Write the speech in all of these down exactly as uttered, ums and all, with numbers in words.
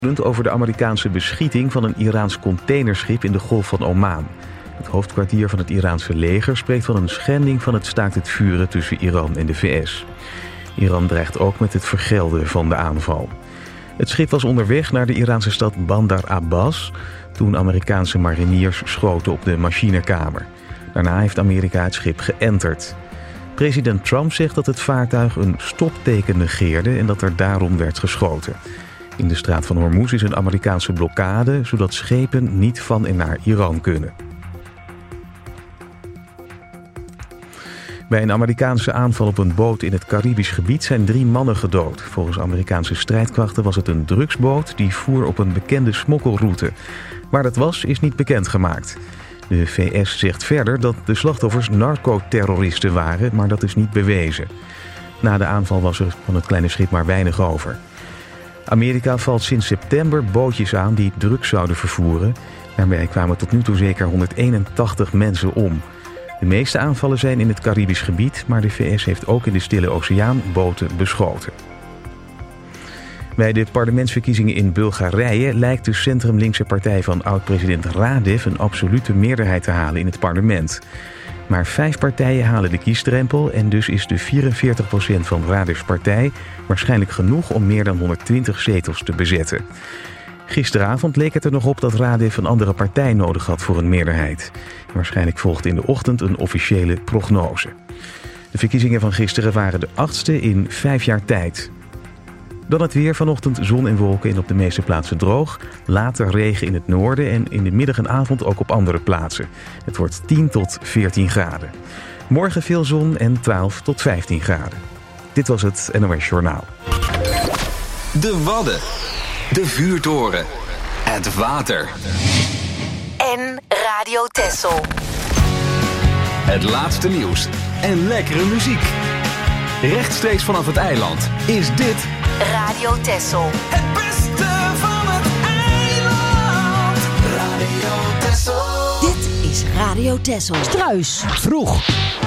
over de Amerikaanse beschieting van een Iraans containerschip in de Golf van Oman. Het hoofdkwartier van het Iraanse leger spreekt van een schending van het staakt het vuren tussen Iran en de V S. Iran dreigt ook met het vergelden van de aanval. Het schip was onderweg naar de Iraanse stad Bandar Abbas toen Amerikaanse mariniers schoten op de machinekamer. Daarna heeft Amerika het schip geënterd. President Trump zegt dat het vaartuig een stopteken negeerde en dat er daarom werd geschoten. In de straat van Hormuz is een Amerikaanse blokkade, zodat schepen niet van en naar Iran kunnen. Bij een Amerikaanse aanval op een boot in het Caribisch gebied zijn drie mannen gedood. Volgens Amerikaanse strijdkrachten was het een drugsboot die voer op een bekende smokkelroute. Waar dat was, is niet bekendgemaakt. De V S zegt verder dat de slachtoffers narcoterroristen waren, maar dat is niet bewezen. Na de aanval was er van het kleine schip maar weinig over. Amerika valt sinds september bootjes aan die drugs zouden vervoeren. Daarbij kwamen tot nu toe zeker honderdeenentachtig mensen om. De meeste aanvallen zijn in het Caribisch gebied, maar de V S heeft ook in de Stille Oceaan boten beschoten. Bij de parlementsverkiezingen in Bulgarije lijkt de centrumlinkse partij van oud-president Radev een absolute meerderheid te halen in het parlement. Maar vijf partijen halen de kiesdrempel en dus is de vierenveertig procent van Radevs partij waarschijnlijk genoeg om meer dan honderdtwintig zetels te bezetten. Gisteravond leek het er nog op dat Radev een andere partij nodig had voor een meerderheid. Waarschijnlijk volgt in de ochtend een officiële prognose. De verkiezingen van gisteren waren de achtste in vijf jaar tijd. Dan het weer, vanochtend zon en wolken en op de meeste plaatsen droog. Later regen in het noorden en in de middag en avond ook op andere plaatsen. Het wordt tien tot veertien graden. Morgen veel zon en twaalf tot vijftien graden. Dit was het N O S Journaal. De Wadden. De vuurtoren. Het water. En Radio Texel. Het laatste nieuws en lekkere muziek. Rechtstreeks vanaf het eiland is dit Radio Texel. Het beste van het eiland. Radio Texel. Dit is Radio Texel. Struis. Vroeg.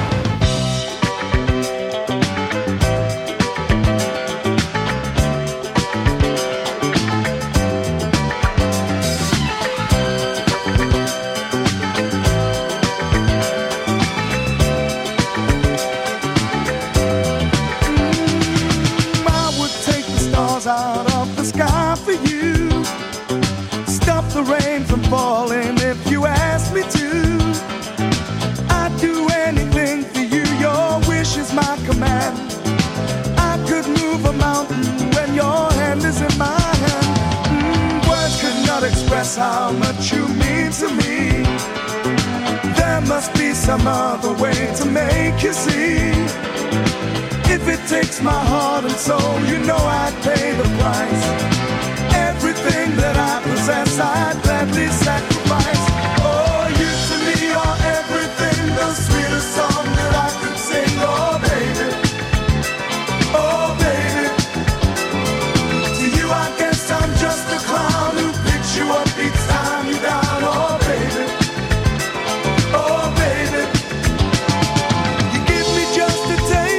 Out of the sky for you, stop the rain from falling if you ask me to. I'd do anything for you, your wish is my command. I could move a mountain when your hand is in my hand. mm, Words could not express how much you mean to me. There must be some other way to make you see. If it takes my heart and soul, you know I'd pay the price. Everything that I possess, I'd gladly sacrifice. Oh, you to me are everything, the sweetest song that I could sing. Oh, baby, oh, baby. To you I guess I'm just a clown who picks you up each time you're down. Oh, baby, oh, baby. You give me just a taste.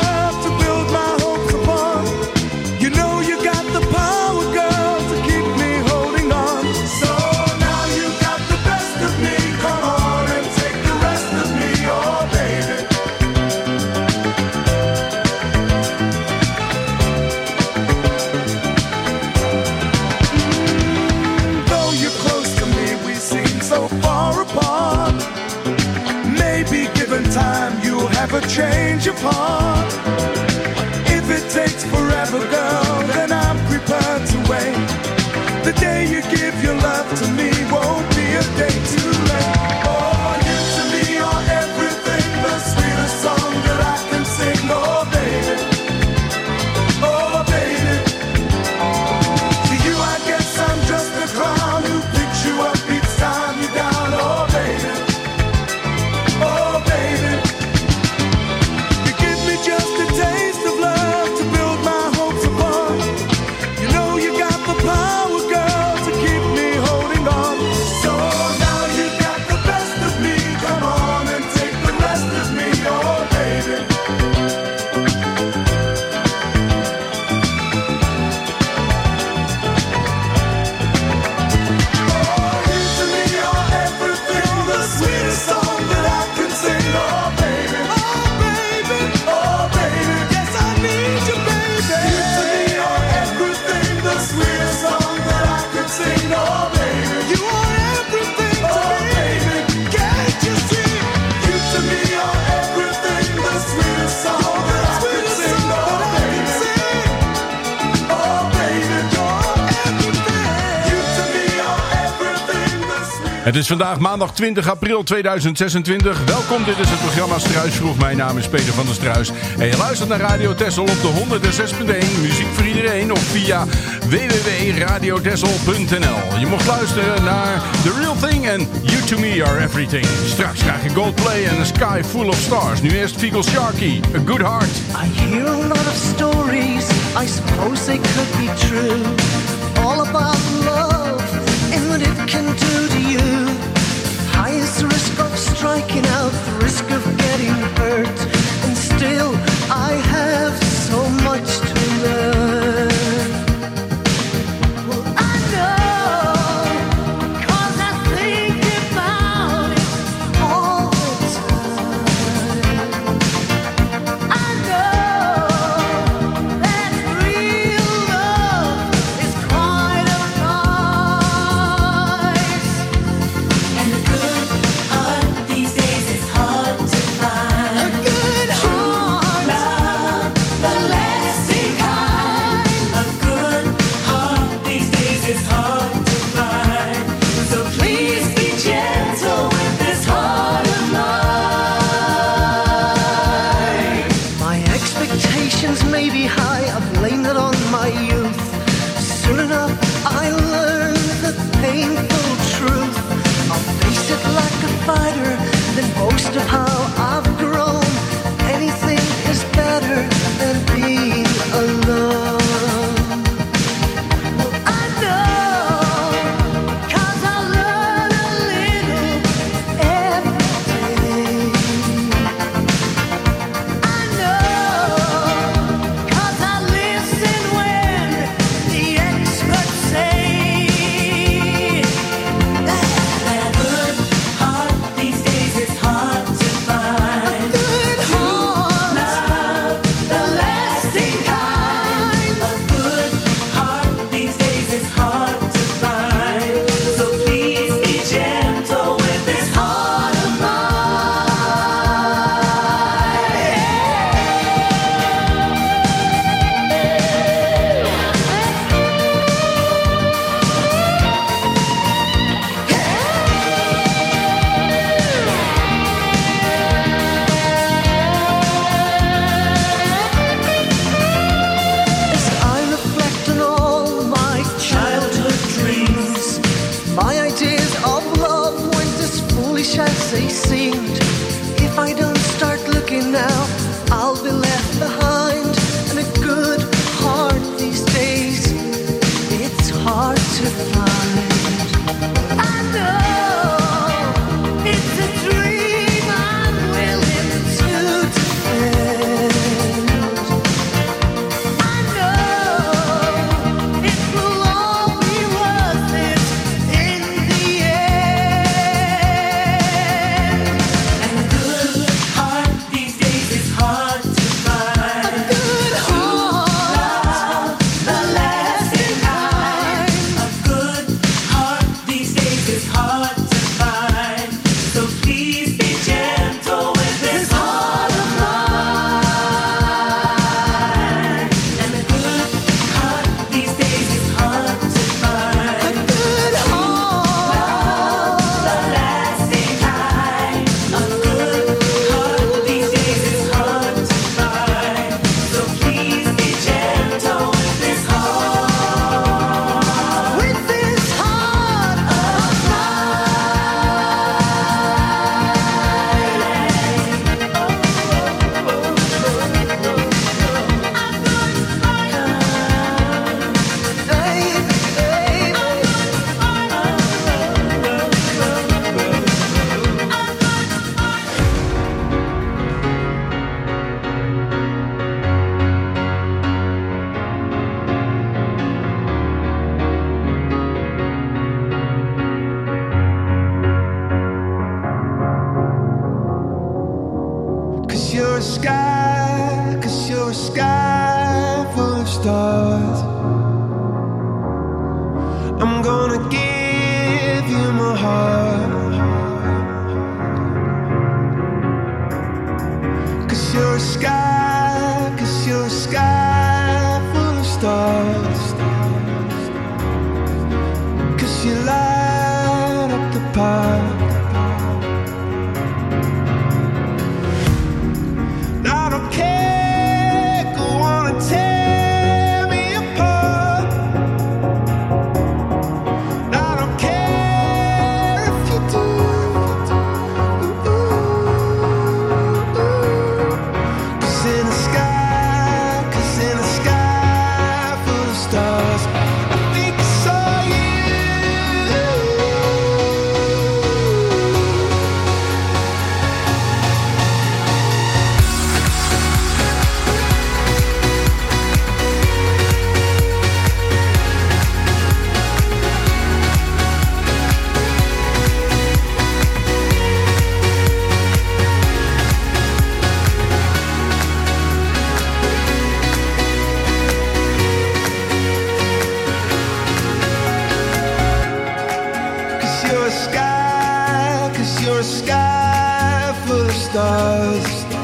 Have a change of heart. If it takes forever, girl, then I'm prepared to wait. The day you give your love to me won't be a day too late. Oh, you to me are everything, the sweetest song that I can sing. Oh, baby, oh, baby. To you I guess I'm just a clown who picks you up each time you're down. Oh, baby, oh, baby. Just a taste of love to build my hopes upon. You know you got the power, girl, to keep me holding on. Het is vandaag maandag twintig april tweeduizend zesentwintig. Welkom, dit is het programma Struisvroeg. Mijn naam is Peter van der Struis. En je luistert naar Radio Texel op de honderdzes punt één. Muziek voor iedereen of via w w w punt radio texel punt n l. Je mocht luisteren naar The Real Thing en You To Me Are Everything. Straks krijg je Goldplay en A Sky Full of Stars. Nu eerst Fecal Sharkey, A Good Heart. I hear a lot of stories, I suppose they could be true. All about love and what it can do to you. Highest risk of striking out, the risk of getting hurt. And still I have so much to learn. Well, I know, 'cause I think about it all the time. I know that real love is quite a prize. And a good heart these days is hard to find. A good heart, love, the lasting kind. A good heart these days is hard to find. So please be gentle with this heart of mine. My expectations may be high, I blame it on my youth. Soon enough I learn the painful truth. I'll face it like a fighter, then boast of how I've grown. Anything is better than being alone. Well, I know, 'cause I learn a little every day. I know, 'cause I listen when the experts say that a good heart these days is hard to find. A good heart, love, the lasting kind. A good heart these days is hard to find. So please be gentle with this heart of As I reflect on all my childhood dreams, my ideas of love weren't as foolish as they seemed. If I don't start looking now, I'll be left behind. And a good heart these days, it's hard to find. I know it's a dream I'm willing to defend. I know it will all be worth it in the end. And a good heart these days is hard to find. A good heart, the lasting kind. A good heart these days is hard to find. So please be gentle with this heart of mine. And a good heart these days is hard to find. A good heart, the lasting kind. A good heart these days is hard to find. So please be gentle with this heart. With this heart of Cause you're a sky, cause you're a sky full of stars. I'm gonna give you my heart. Cause you're a sky, cause you're a sky full of stars. Cause you light up the path. a sky full of stars.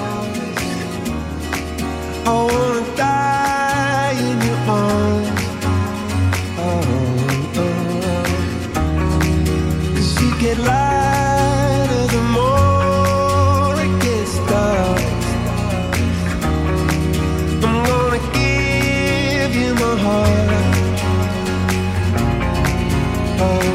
I wanna die in your arms. Oh, oh. 'Cause you get lighter the more it gets dark. I'm gonna give you my heart. Oh.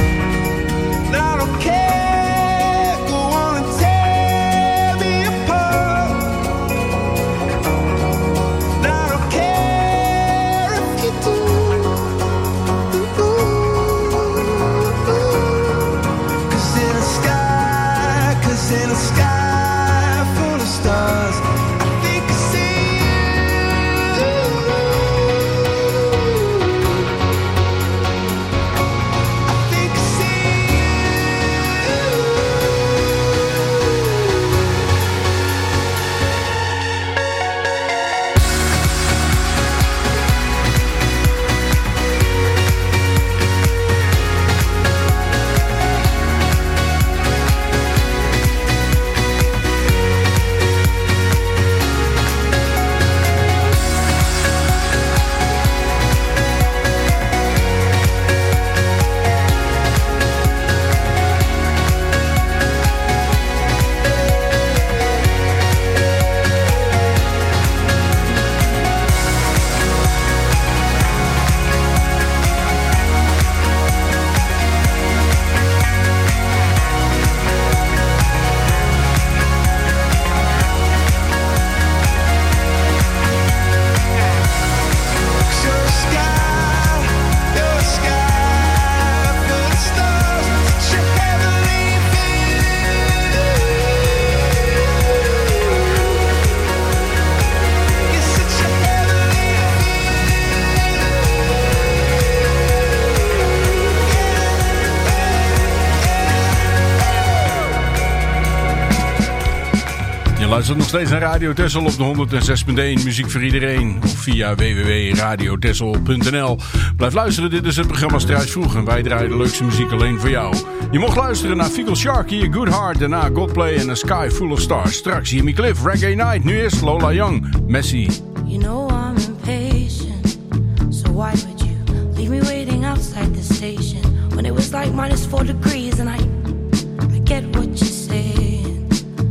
Luistert nog steeds naar Radio Texel op de honderd zes punt één. Muziek voor iedereen. Of via w w w punt radio texel punt n l. Blijf luisteren, dit is het programma Struis Vroeg. En wij draaien de leukste muziek alleen voor jou. Je mocht luisteren naar Fecal Sharky, A Good Heart. Daarna Godplay en A Sky Full of Stars. Straks Jimmy Cliff, Reggae Night. Nu is Lola Young, Messy. You know I'm impatient. So why would you leave me waiting outside the station? When it was like minus four degrees and I, I get what you're saying.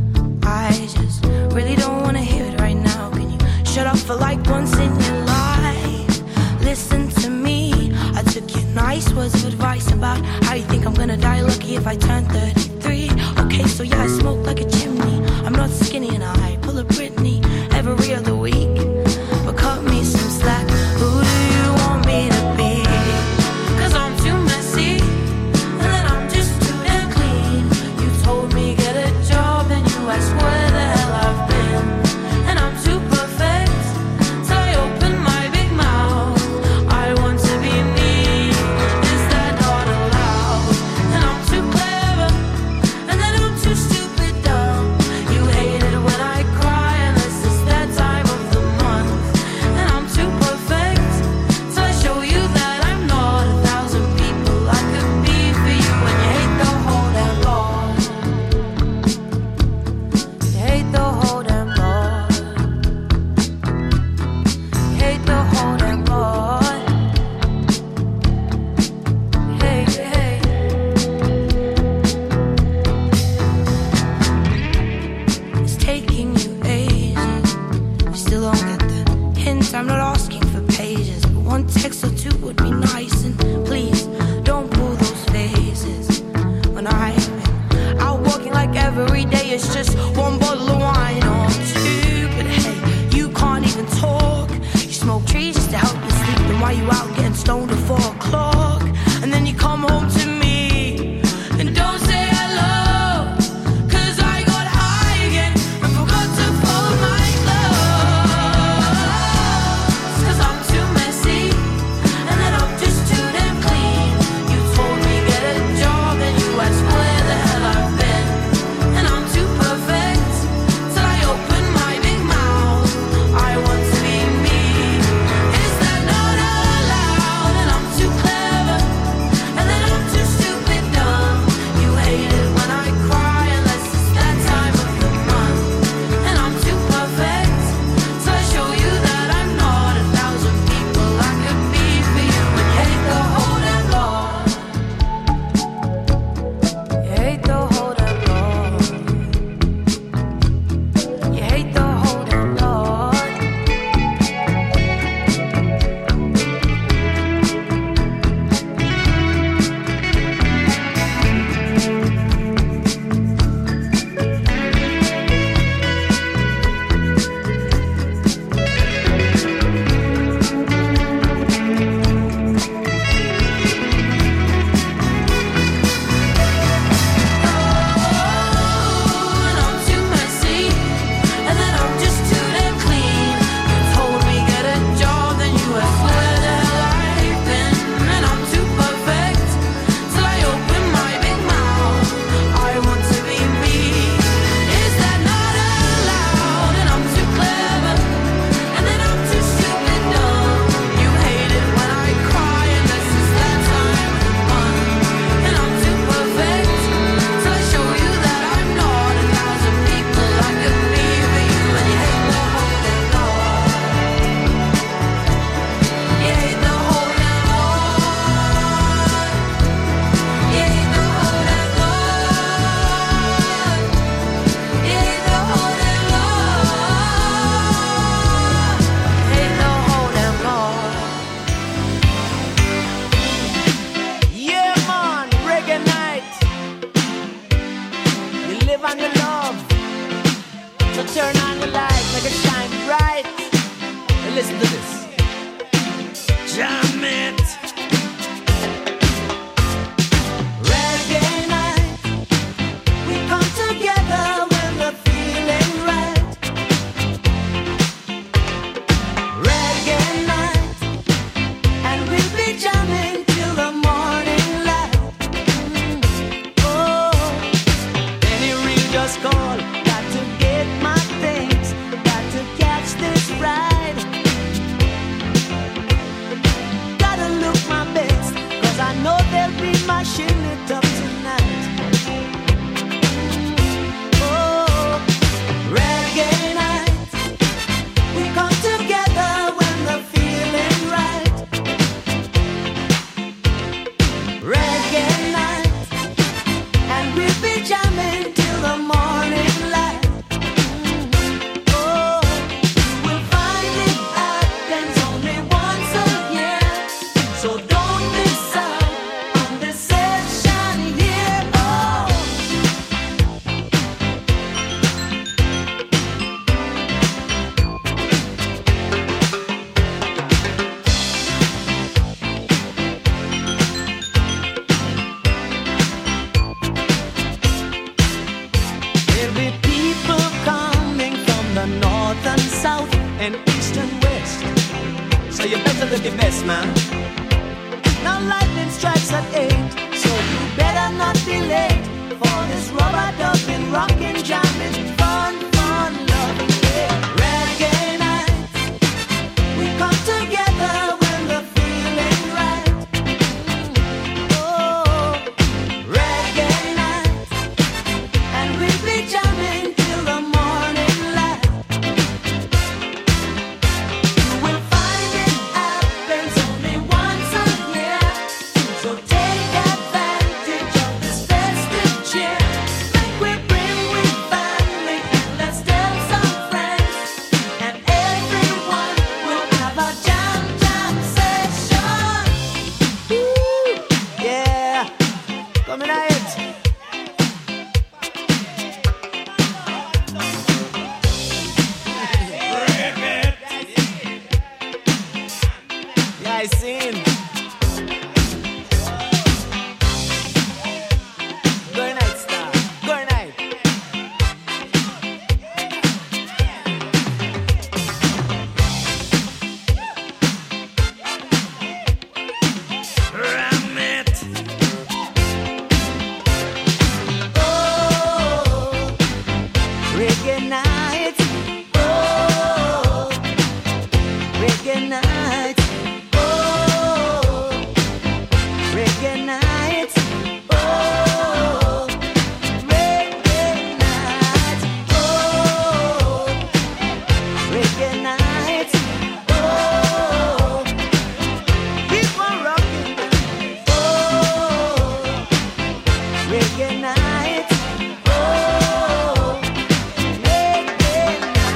I just really don't want to hear it right now. Can you shut up for like once in your life? Listen to me. I took your nice words of advice about how you think I'm gonna die lucky if I turn thirty-three. Okay, so yeah, I smoke like a chimney. I'm not skinny and I pull a Britney every other week. But cut me some slack. Who do you want me to be? 'Cause I'm too messy and then I'm just too damn clean. You told me get a job and you asked where the hell I've been. And I'm too perfect till I open my big mouth. I want to be me, is that not allowed? And I'm too clever and then I'm too stupid dumb. You hate it when I cry unless it's that time of the smashing it up tonight. Oh, reggae night. We come together when the feeling right. Reggae night, and we'll be jamming till the morning light. Oh, you will find it happens only once a year, so don't miss out on this session here. Oh. There'll be people coming from the north and south and east and west, so you better look your best, man. Now lightning strikes at eight, so you better not be late for this rubber ducking, rocking, jamming, fun, fun, loving, yeah. Reggae night, we come together when the feeling right. Oh, reggae night, and we'll be jamming till the morning light. You will find it happens only once a year, so take advantage of this festive cheer. Make we bring with family and let's tell some friends, and everyone will have a jam jam session. Woo, yeah, coming at it. Yeah, I seen. Good night, star. Good night. Ram it. Oh, reggae night. Oh, reggae night. Oh, reggae night. Oh, reggae night. Oh, reggae night. Oh, keep on rocking. Oh, reggae night. Oh, reggae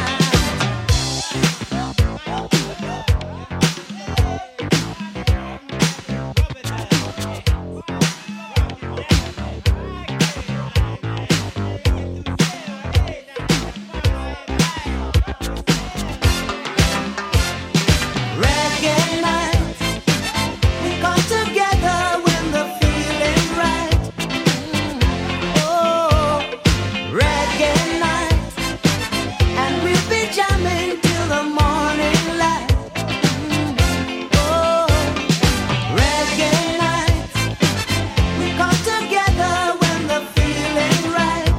reggae night, we come together when the feeling right. Oh, reggae night, and we'll be jamming till the morning light. Oh, reggae night, we come together when the feeling right.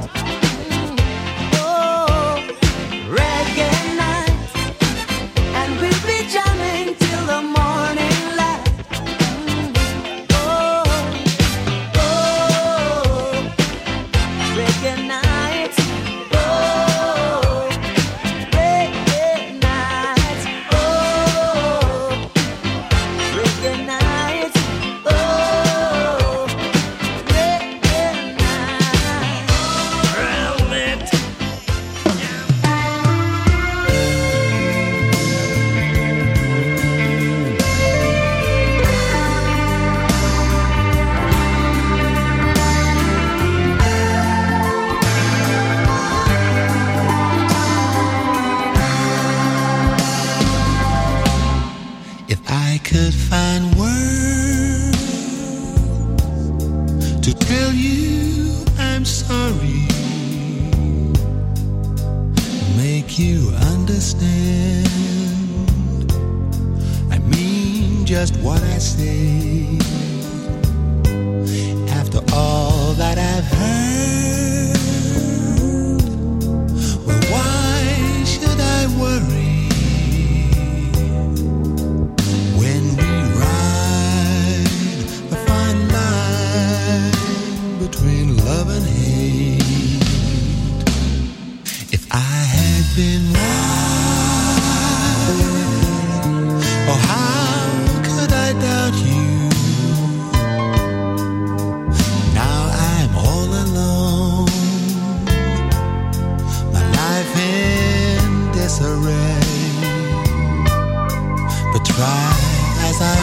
Oh, reggae night, and we'll be jamming till the morning light. Oh, oh, reggae night. Oh, reggae night. Oh, reggae night. Oh, reggae night. Round it. If I could find words to tell you I'm sorry, make you understand, I mean just what I say. After all that I've heard, well, why should I worry? When we ride the fine line been right. Oh, how could I doubt you? Now I'm all alone, my life in disarray. But try as I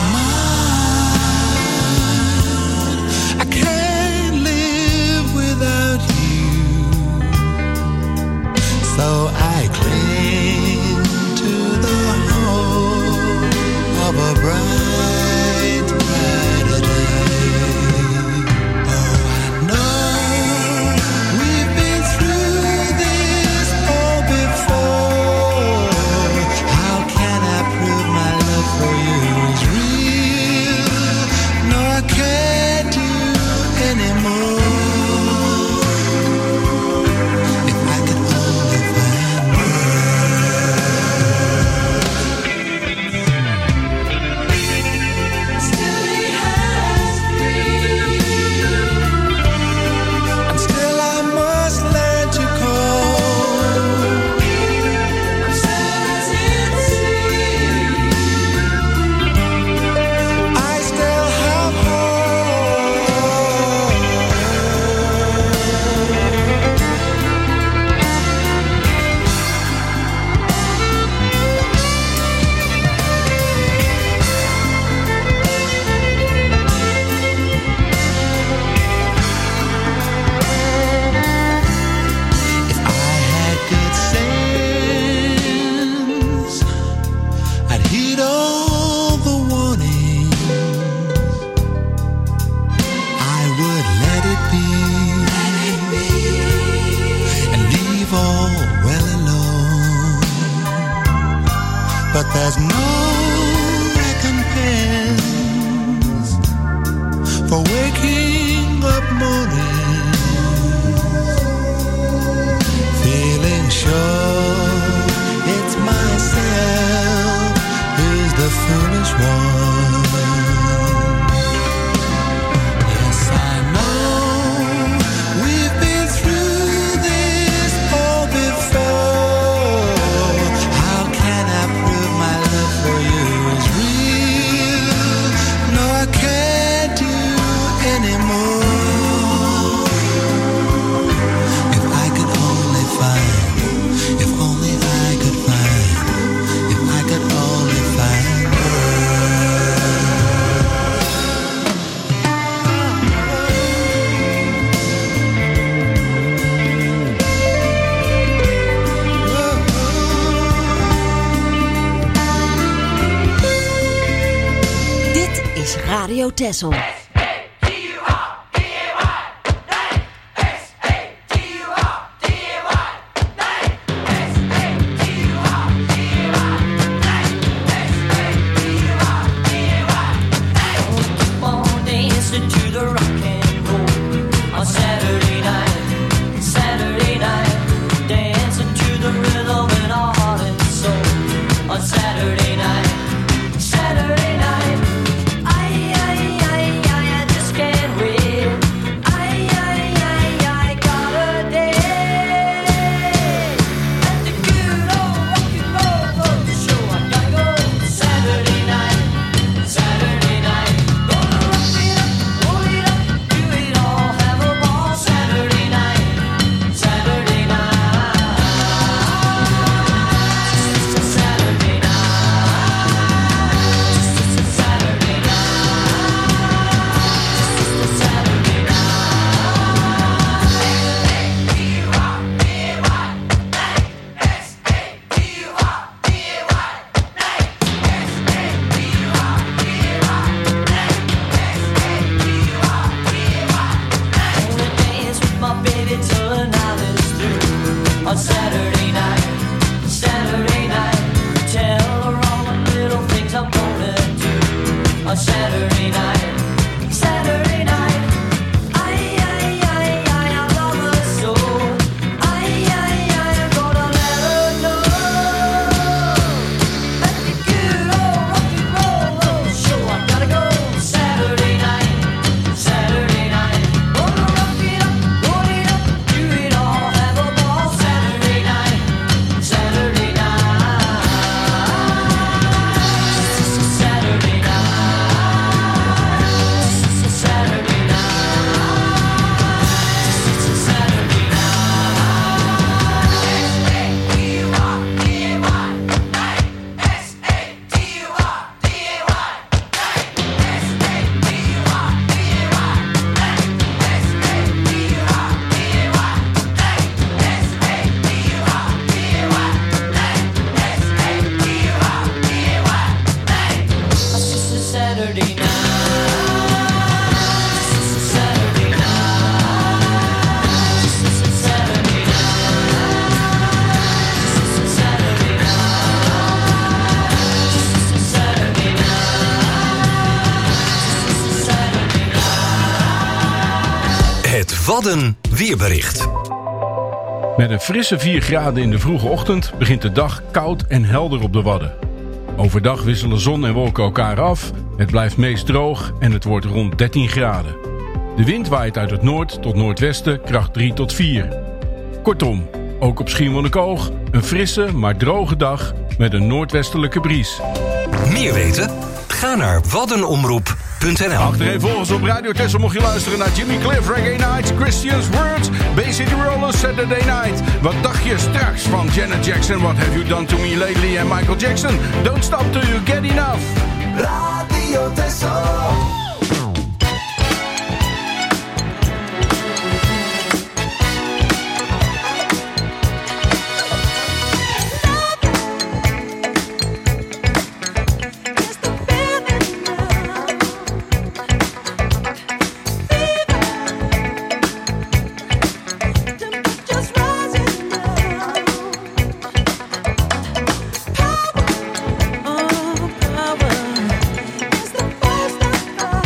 might, I can't live without you. So I cling to the hope of a bright, brighter day. Oh, I know we've been through this all before. How can I prove my love for you is real? No, I can't do anymore. If I could only find Still he has freedom, and still I must learn to cope. I'm set in sea, I still have hope. If I had good sense, I'd heed all the warnings. I would let it be, and leave all well alone. But there's no recompense for waking up morning, feeling sure it's myself who's the foolish one. Yes, I know we've been through this all before. How can I prove my love for you is real? No, I can't do anymore. If I could only find, if only I could find, if I could only find her. Dit is Radio Texel. Dancing to the rock and roll on Saturday night, Saturday night, dancing to the rhythm in our heart and soul on Saturday night, Saturday night. Ay, ay, ay, ay, Het Wadden weerbericht. Met een frisse vier graden in de vroege ochtend begint de dag koud en helder op de Wadden. Overdag wisselen zon en wolken elkaar af, het blijft meest droog en het wordt rond dertien graden. De wind waait uit het noord tot noordwesten, kracht drie tot vier. Kortom, ook op Schiermonnikoog een frisse maar droge dag met een noordwestelijke bries. Meer weten? Ga naar waddenomroep punt n l. Achtereenvolgens op Radio Texel mocht je luisteren naar Jimmy Cliff, Reggae Nights, Christian's Words, Bay City Rollers, Saturday Night. Wat dacht je straks van Janet Jackson, What Have You Done To Me Lately en Michael Jackson? Don't Stop Till You Get Enough. Radio Texel. Oh, power is the first of all.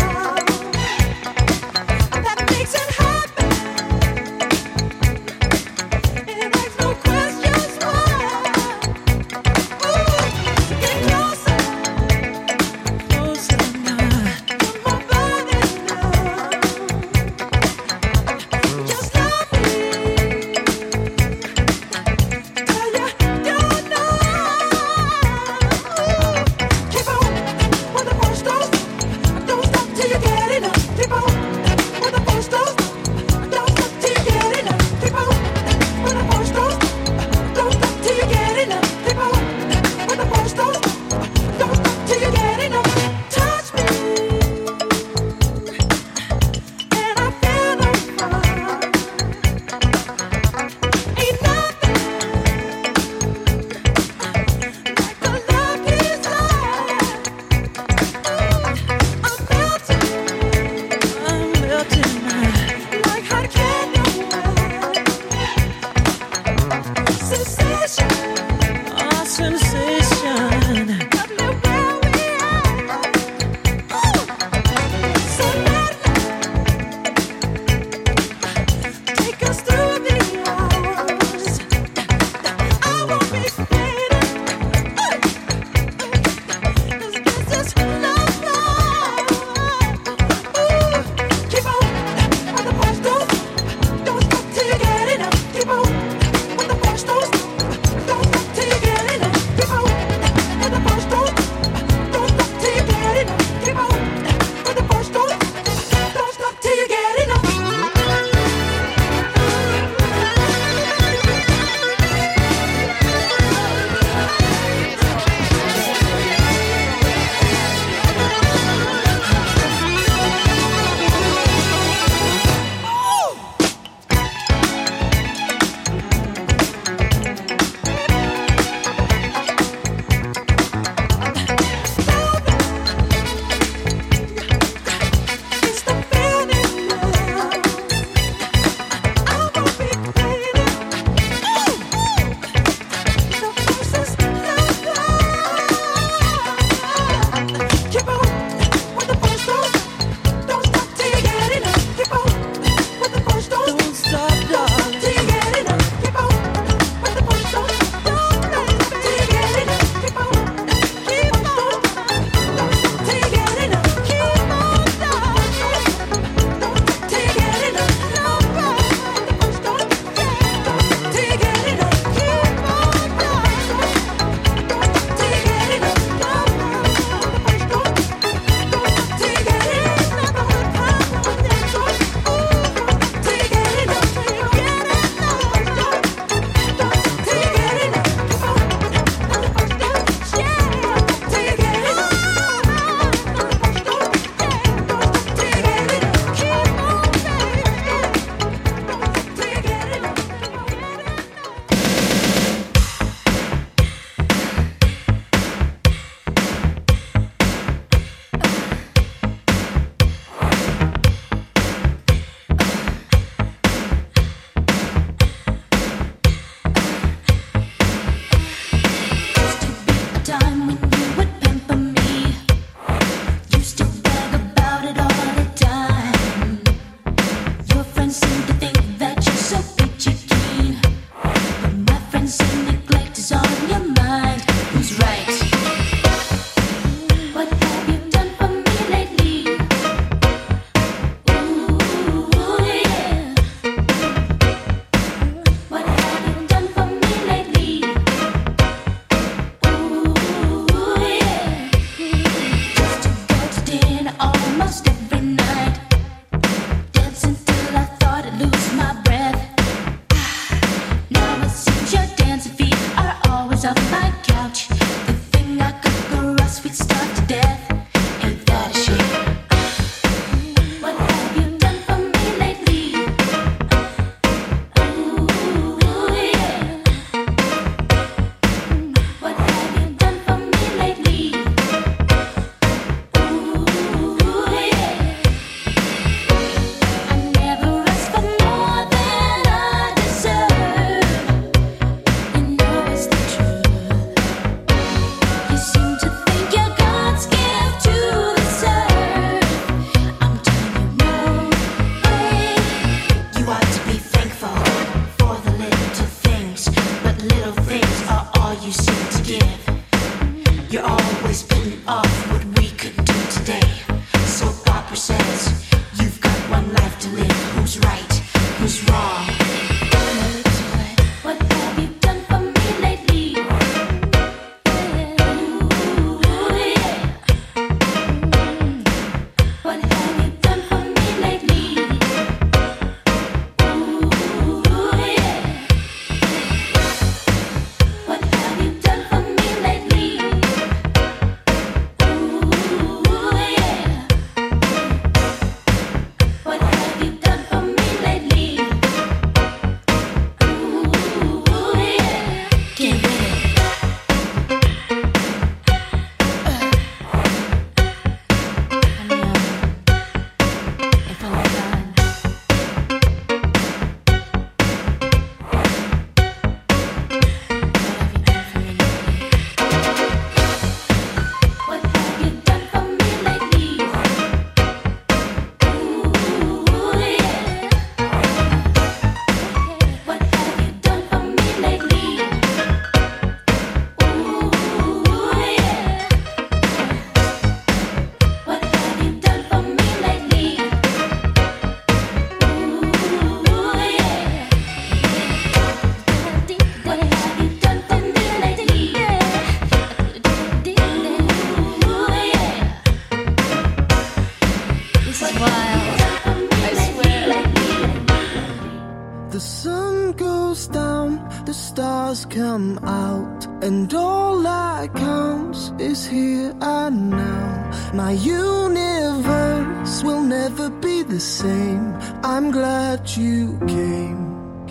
The sun goes down, the stars come out, and all that counts is here and now. My universe will never be the same. I'm glad you came.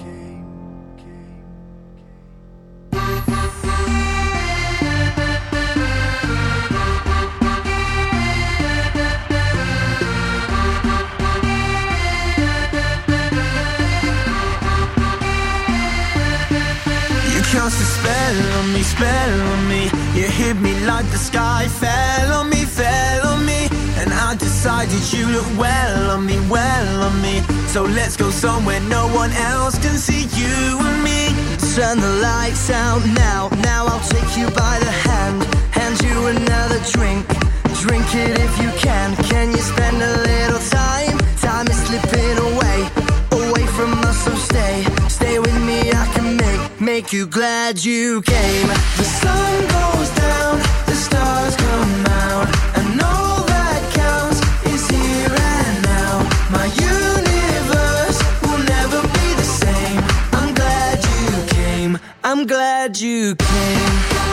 Cast a spell on me, spell on me. You hit me like the sky fell on me, fell on me. And I decided you look well on me, well on me. So let's go somewhere no one else can see you and me. Turn the lights out now, now I'll take you by the hand. Hand you another drink, drink it if you can. Can you spend a little time? Time is slipping away, away from us, so stay. Stay with me, I can make, make you glad you came. The sun goes down, the stars come out, and all that counts is here and now. My universe will never be the same. I'm glad you came, I'm glad you came.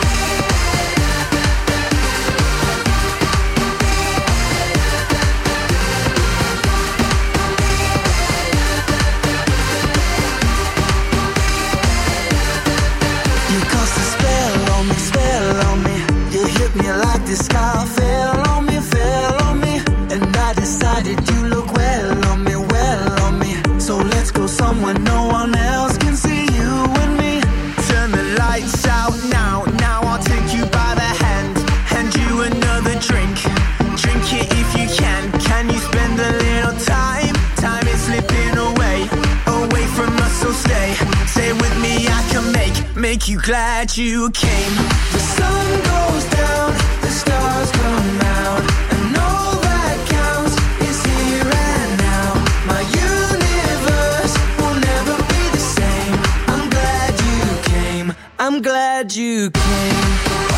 Me like the sky fell on me, fell on me. And I decided you look well on me, well on me. So let's go somewhere no one else can see you and me. Turn the lights out now, now I'll take you by the hand. Hand you another drink, drink it if you can. Can you spend a little time? Time is slipping away, away from us, so stay. Stay with me, I can make, make you glad you came. The sun goes down, the stars come out, and all that counts is here and now. My universe will never be the same. I'm glad you came, I'm glad you came.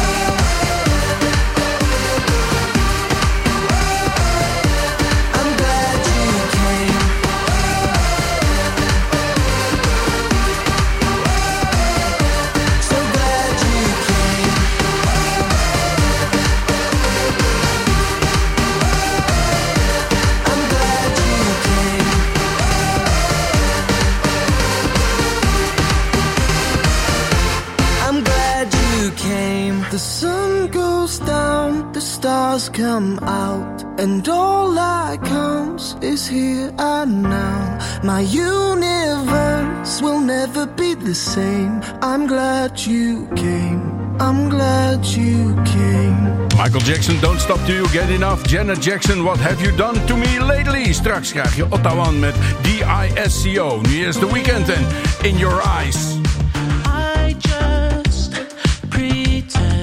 The sun goes down, the stars come out, and all that counts is here and now. My universe will never be the same. I'm glad you came, I'm glad you came. Michael Jackson, Don't Stop Till You Get Enough. Janet Jackson, What Have You Done To Me Lately? Straks krijg je Ottawa met D I S C O. Nu eerst The Weeknd en In Your Eyes. I just pretend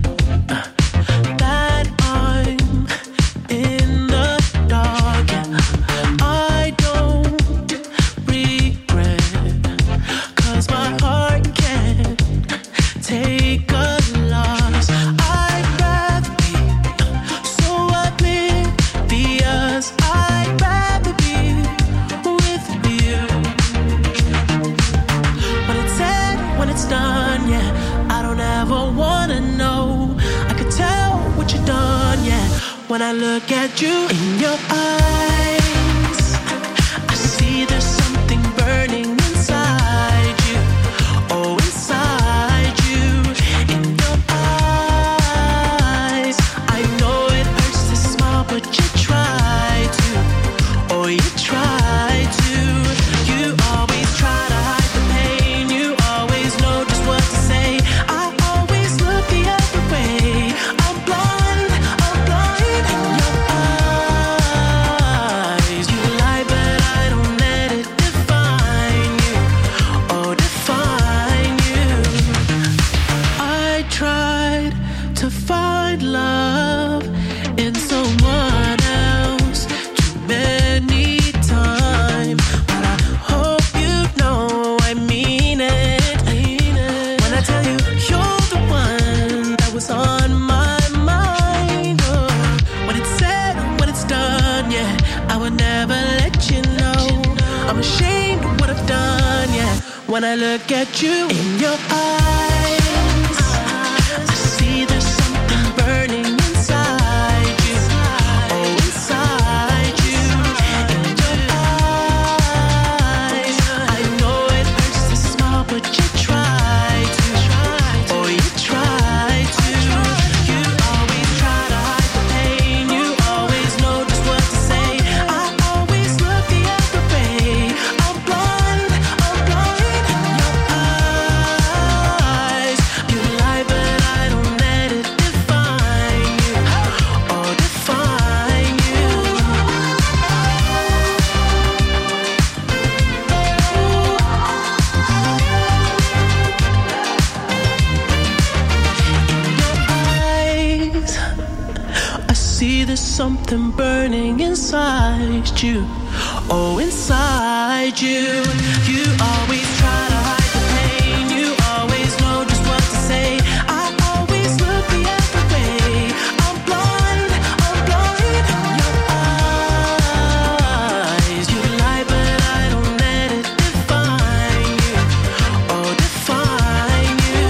when I look at you in your eyes. I see there's something burning inside you. Oh, inside you. In your eyes. I know it hurts to smile, but you try to. Oh, you try to. You always try to hide the pain. You always know just what to say. I always look the other way. I'm blind, I'm blind. Love in someone else too many times, but I hope you know I mean it, I mean it. When I tell you you're the one that was on my mind. Oh, when it's said, when it's done, yeah, I would never let you know. I'm ashamed of what I've done. when I look at you. In your eyes, I see there's something burning inside you. Oh, inside you. In your eyes, I know it hurts to smile, but you try to. Oh, you try to. You always try to hide the pain. You always know just what to say. I always look the other way. I'm blind, I'm blind in your eyes. You lie, but I don't let it define you. Or define you. Eyes, I see there's something burning inside you. Oh, inside you. You always try to hide the pain. You always know just what to say. I always look the other way. I'm blind, I'm blind in your eyes. You lie, but I don't let it define you. Oh, define you.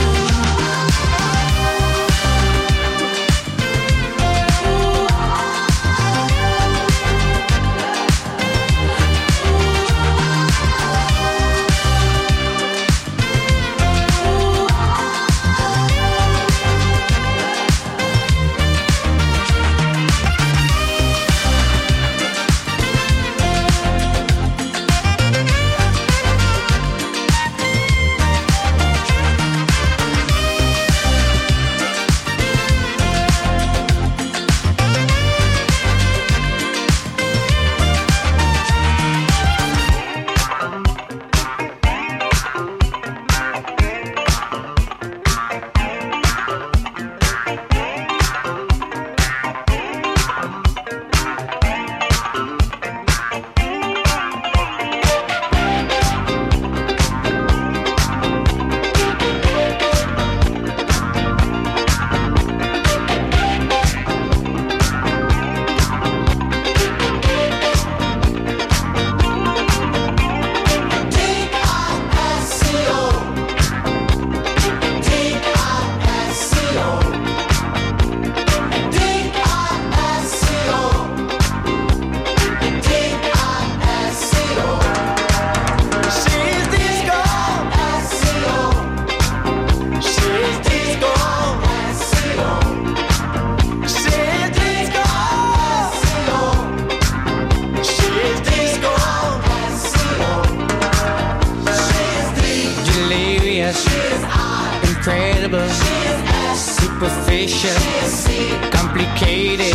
Delirious, incredible, superficial, complicated.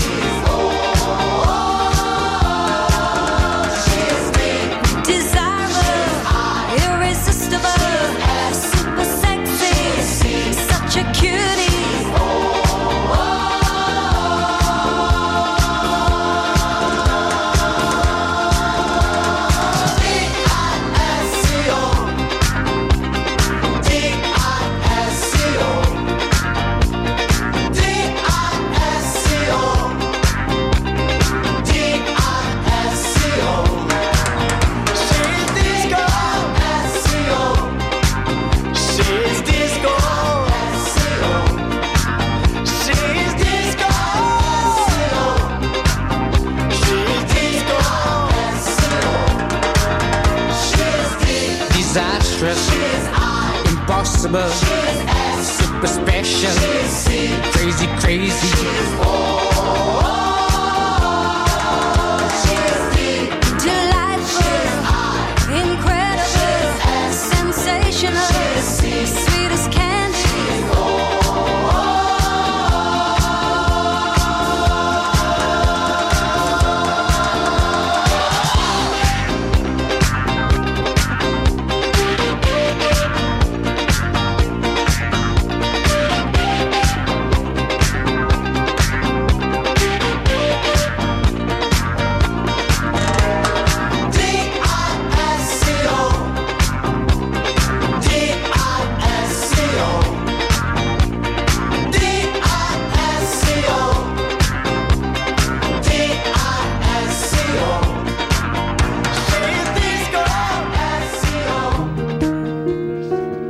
Desirable, irresistible, super sexy, such a cutie. Disastrous, impossible, super special, crazy, crazy. Delightful, incredible, sensational, sweet as candy.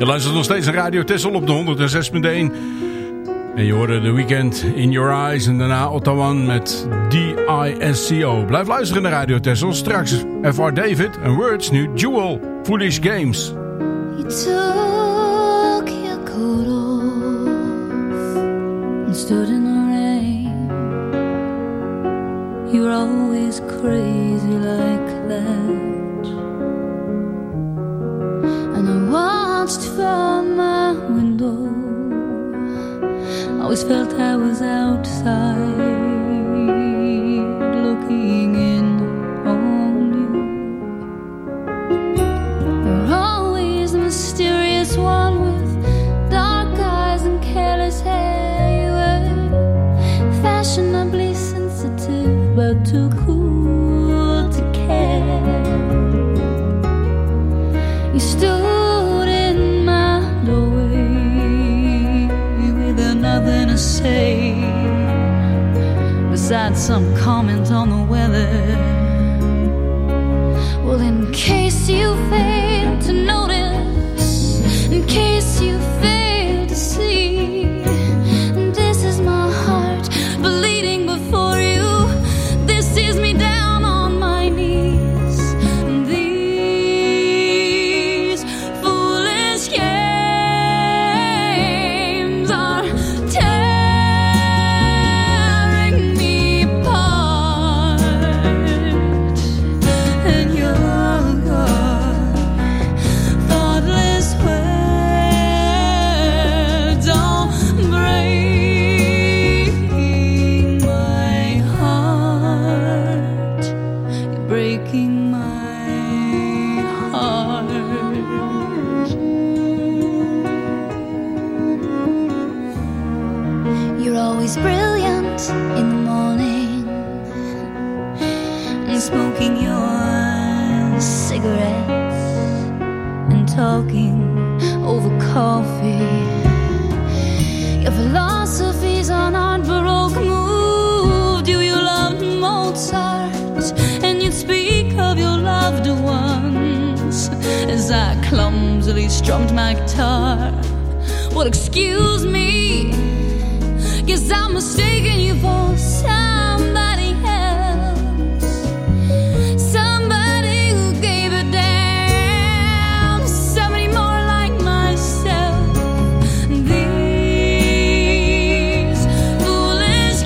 luistert nog steeds naar Radio Texel op de honderd zes punt één. En je hoorde The Weeknd in Your Eyes en daarna Ottawa met D I S C O. Blijf luisteren naar Radio Texel. Straks F R David en Words, nu Jewel, Foolish Games. You took your coat off and stood in the rain. You're always crazy like that. And I watched from my window. Always felt I was outside looking in on you. You're always the mysterious one with dark eyes and careless hair. You were fashionably sensitive but too cool to care. You stood in my doorway with nothing to say besides some comment on the weather. Well, in case you fail to notice, in case you fail to see, this is my heart bleeding before you. This is me down on my knees. These foolish games are tearing me apart, and your thoughtless words are breaking my heart. You're breaking my heart. You're always brilliant in the morning and smoking your cigarettes and talking over coffee. Your philosophies on art baroque moved you. You loved Mozart and you'd speak of your loved ones as I clumsily strummed my guitar. Well, excuse me, guess I'm mistaking you for somebody else, somebody who gave a damn, somebody more like myself. These foolish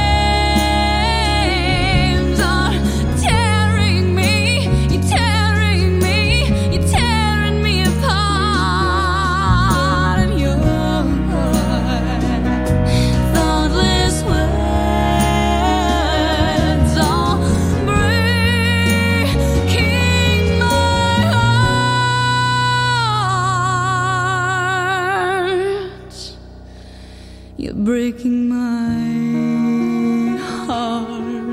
games are tearing me, you're tearing me, you're tearing me apart, and your thoughtless words are breaking my heart. You're breaking my heart.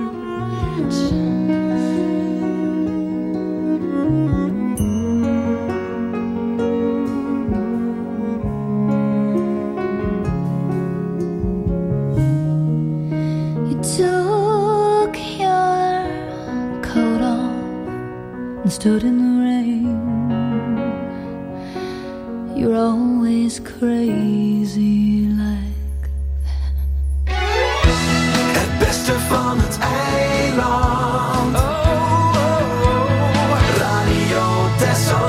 You took your coat off and stood in the rain. You're always crazy like Het beste van het eiland. Oh, oh, oh. Radio Texel.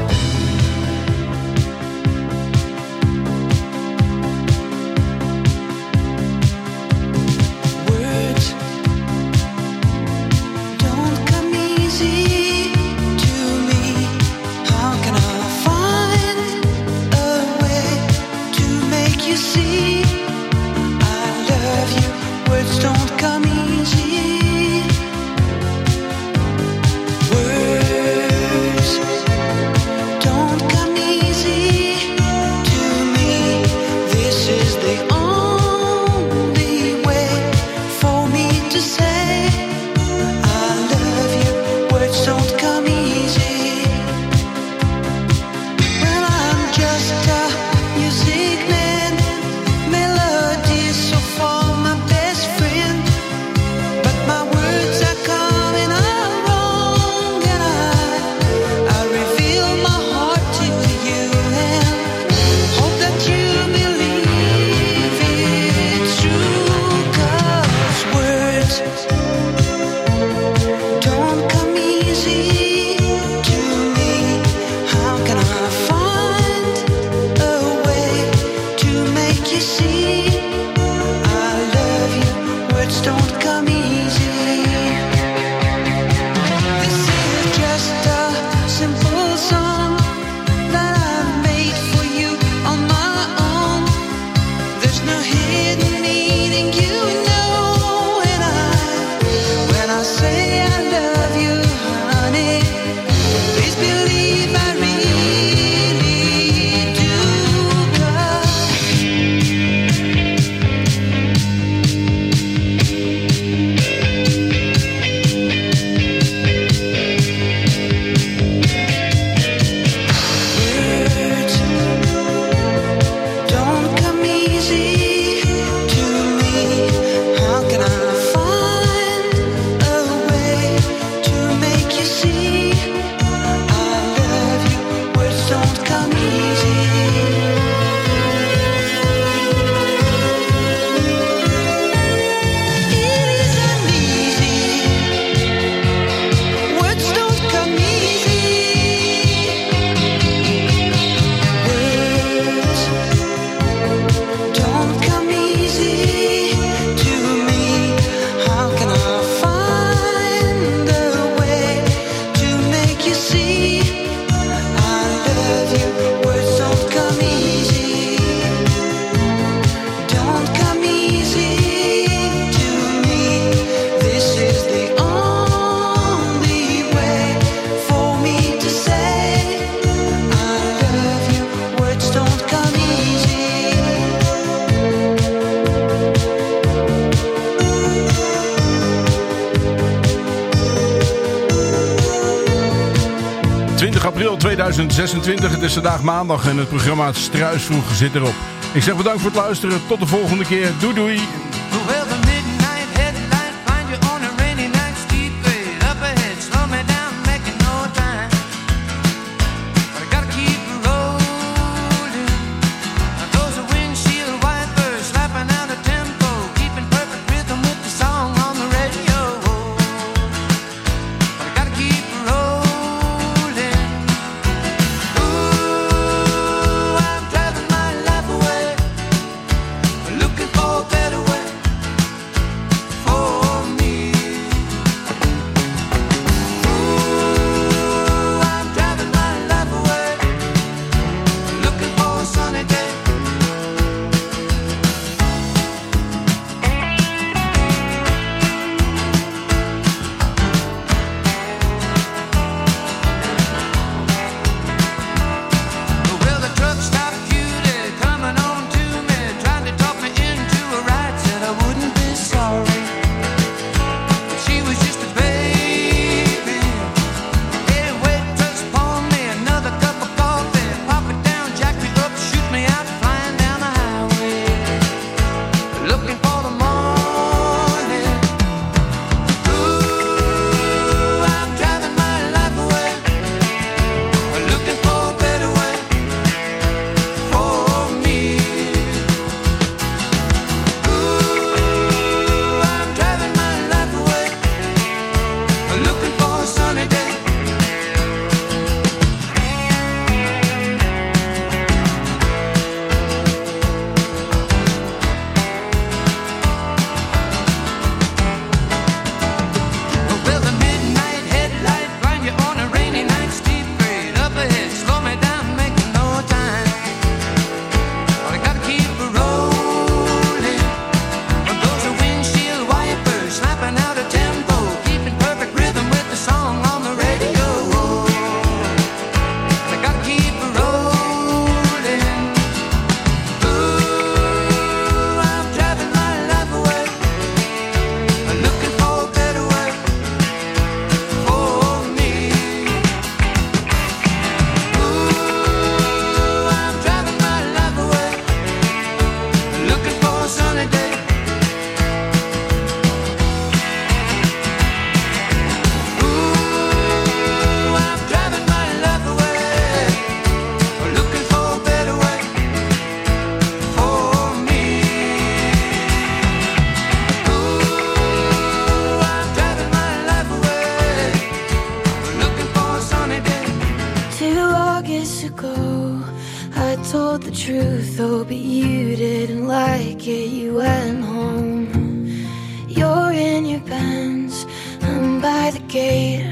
Words don't come easy to me. How can I find a way to make you twintig april tweeduizend zesentwintig. Het is vandaag maandag en het programma Struisvroeg zit erop. Ik zeg bedankt voor het luisteren. Tot de volgende keer. Doei doei. Well, the midnight headlight find you on a rainy night, steep grade up ahead, slow me down, making no time. But I gotta keep rolling. Those are windshield wipers slapping out a tempo, keeping perfect rhythm with the song on the radio. But I gotta keep rolling. Ooh, I'm driving my life away, looking for a better way. told the truth, oh, but you didn't like it, you went home. You're in your Benz, I'm by the gate.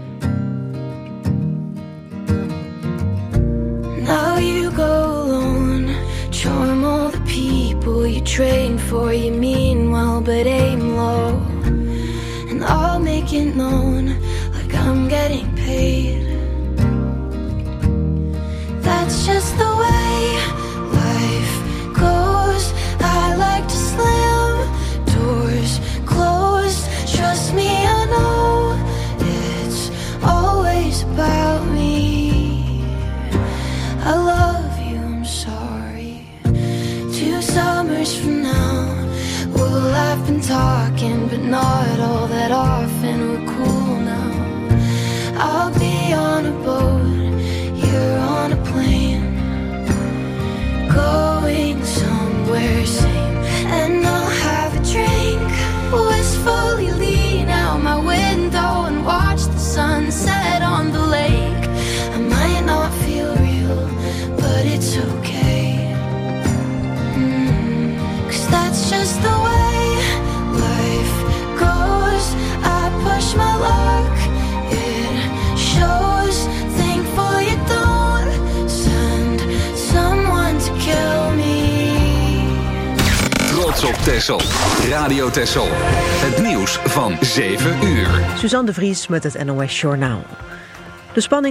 Now you go alone, charm all the people you train for. You mean well, but aim low, and I'll make it known like I'm getting paid. That's just the way life goes. I like to slam doors closed. Trust me, I know it's always about me. I love you, I'm sorry. Two summers from now, we'll have been talking, but not all that often. We're cool now. I'll be on a boat, you're on a plane, going somewhere same, and I'll have a drink, wistfully lean out my window and watch the sunset on the lake. I might not feel real, but it's okay, mm, 'cause that's just the way life goes. I push my luck, it shows. Thankful you don't send someone to kill me. Trots op Texel. Radio Texel. Het nieuws van zeven uur. Suzanne de Vries met het N O S Journaal. De spanning